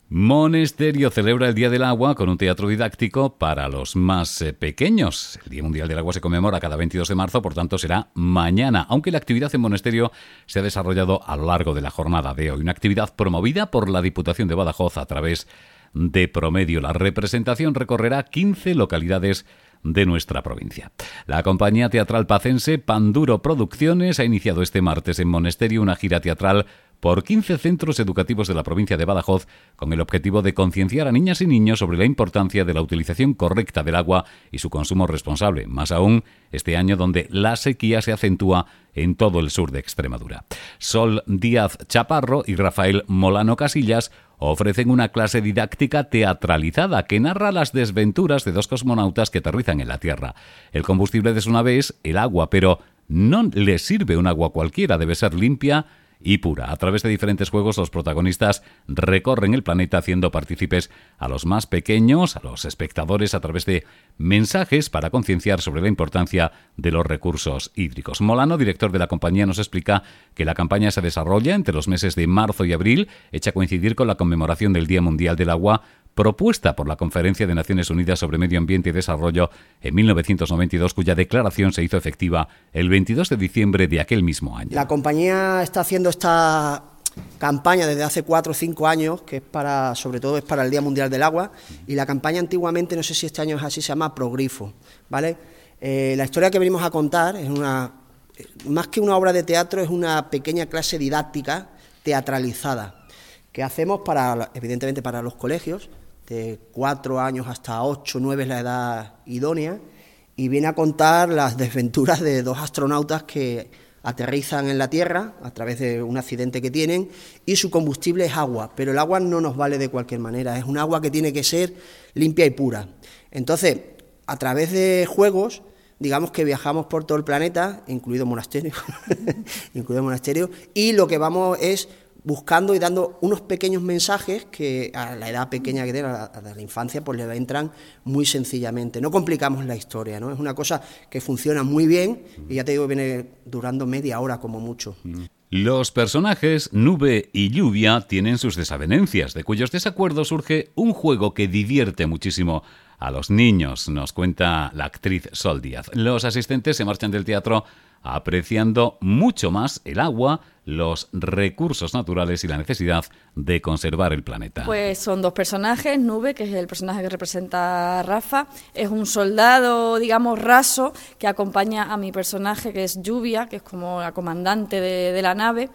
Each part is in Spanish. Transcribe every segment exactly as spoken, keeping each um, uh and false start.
Monesterio celebra el Día del Agua con un teatro didáctico para los más eh, pequeños. El Día Mundial del Agua se conmemora cada veintidós de marzo, por tanto será mañana, aunque la actividad en Monesterio se ha desarrollado a lo largo de la jornada de hoy. Una actividad promovida por la Diputación de Badajoz a través de Promedio. La representación recorrerá quince localidades de nuestra provincia. La compañía teatral pacense Panduro Producciones ha iniciado este martes en Monesterio una gira teatral por quince centros educativos de la provincia de Badajoz con el objetivo de concienciar a niñas y niños sobre la importancia de la utilización correcta del agua y su consumo responsable, más aún este año donde la sequía se acentúa en todo el sur de Extremadura. Sol Díaz Chaparro y Rafael Molano Casillas ofrecen una clase didáctica teatralizada que narra las desventuras de dos cosmonautas que aterrizan en la Tierra. El combustible de su nave es el agua, pero no les sirve un agua cualquiera, debe ser limpia y pura. A través de diferentes juegos, los protagonistas recorren el planeta haciendo partícipes a los más pequeños, a los espectadores, a través de mensajes para concienciar sobre la importancia de los recursos hídricos. Molano, director de la compañía, nos explica que la campaña se desarrolla entre los meses de marzo y abril, hecha coincidir con la conmemoración del Día Mundial del Agua, propuesta por la Conferencia de Naciones Unidas sobre Medio Ambiente y Desarrollo en mil novecientos noventa y dos, cuya declaración se hizo efectiva el veintidós de diciembre de aquel mismo año. La compañía está haciendo esta campaña desde hace cuatro o cinco años, que es para, sobre todo es para el Día Mundial del Agua, y la campaña antiguamente, no sé si este año es así, se llama Progrifo, ¿vale? Eh, la historia que venimos a contar es una, más que una obra de teatro, es una pequeña clase didáctica teatralizada, que hacemos para, evidentemente para los colegios, de cuatro años hasta ocho, nueve es la edad idónea, y viene a contar las desventuras de dos astronautas que aterrizan en la Tierra a través de un accidente que tienen, y su combustible es agua, pero el agua no nos vale de cualquier manera, es un agua que tiene que ser limpia y pura. Entonces, a través de juegos, digamos que viajamos por todo el planeta, incluido Monasterio, incluido Monasterio, y lo que vamos es buscando y dando unos pequeños mensajes que a la edad pequeña que tiene, a la, a la infancia, pues le entran muy sencillamente. No complicamos la historia, ¿no? Es una cosa que funciona muy bien y ya te digo, viene durando media hora como mucho. Los personajes Nube y Lluvia tienen sus desavenencias, de cuyos desacuerdos surge un juego que divierte muchísimo a los niños, nos cuenta la actriz Sol Díaz. Los asistentes se marchan del teatro apreciando mucho más el agua, los recursos naturales y la necesidad de conservar el planeta. Pues son dos personajes. Nube, que es el personaje que representa a Rafa, es un soldado, digamos, raso, que acompaña a mi personaje, que es Lluvia, que es como la comandante de, de la nave.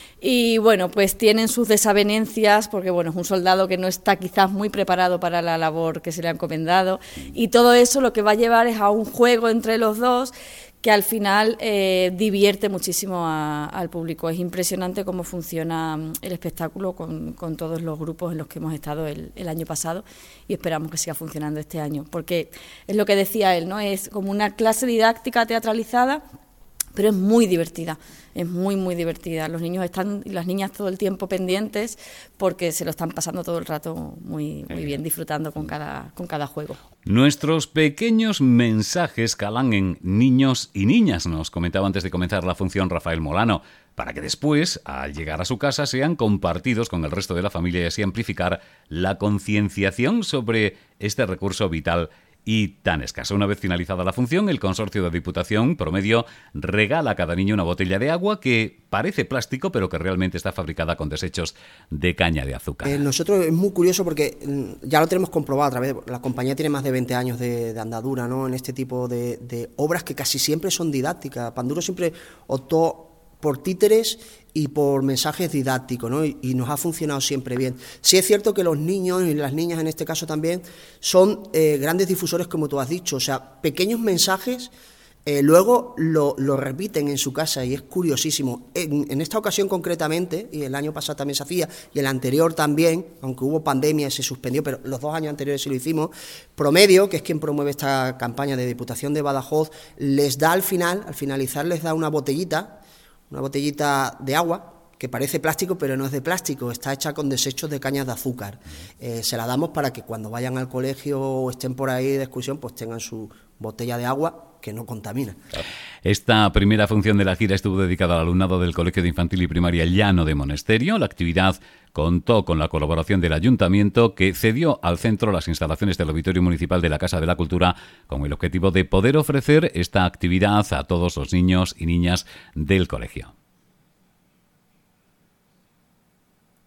Y bueno, pues tienen sus desavenencias porque bueno, es un soldado que no está quizás muy preparado para la labor que se le ha encomendado, y todo eso lo que va a llevar es a un juego entre los dos que al final eh, divierte muchísimo a, al público. Es impresionante cómo funciona el espectáculo con, con todos los grupos en los que hemos estado el, el año pasado, y esperamos que siga funcionando este año, porque es lo que decía él, ¿no? Es como una clase didáctica teatralizada, pero es muy divertida, es muy, muy divertida. Los niños están y las niñas todo el tiempo pendientes porque se lo están pasando todo el rato muy, muy bien, disfrutando con cada, con cada juego. Nuestros pequeños mensajes calan en niños y niñas, nos comentaba antes de comenzar la función Rafael Molano, para que después, al llegar a su casa, sean compartidos con el resto de la familia y así amplificar la concienciación sobre este recurso vital y tan escaso. Una vez finalizada la función, el consorcio de Diputación Promedio regala a cada niño una botella de agua que parece plástico, pero que realmente está fabricada con desechos de caña de azúcar. Eh, nosotros es muy curioso porque ya lo tenemos comprobado a través de, la compañía tiene más de veinte años de, de andadura, ¿no?, en este tipo de, de obras que casi siempre son didácticas. Panduro siempre optó por títeres y por mensajes didácticos, ¿no? Y, y nos ha funcionado siempre bien. Sí es cierto que los niños y las niñas en este caso también son eh, grandes difusores, como tú has dicho, o sea, pequeños mensajes eh, luego lo, lo repiten en su casa y es curiosísimo. En, en esta ocasión concretamente, y el año pasado también se hacía, y el anterior también, aunque hubo pandemia y se suspendió, pero los dos años anteriores sí lo hicimos, Promedio, que es quien promueve esta campaña de Diputación de Badajoz, les da al final, al finalizar les da una botellita, una botellita de agua, que parece plástico, pero no es de plástico, está hecha con desechos de cañas de azúcar. Eh, se la damos para que cuando vayan al colegio o estén por ahí de excursión, pues tengan su botella de agua, que no contamina. Esta primera función de la gira estuvo dedicada al alumnado del Colegio de Infantil y Primaria Llano de Monesterio. La actividad contó con la colaboración del Ayuntamiento, que cedió al centro las instalaciones del Auditorio Municipal de la Casa de la Cultura con el objetivo de poder ofrecer esta actividad a todos los niños y niñas del colegio.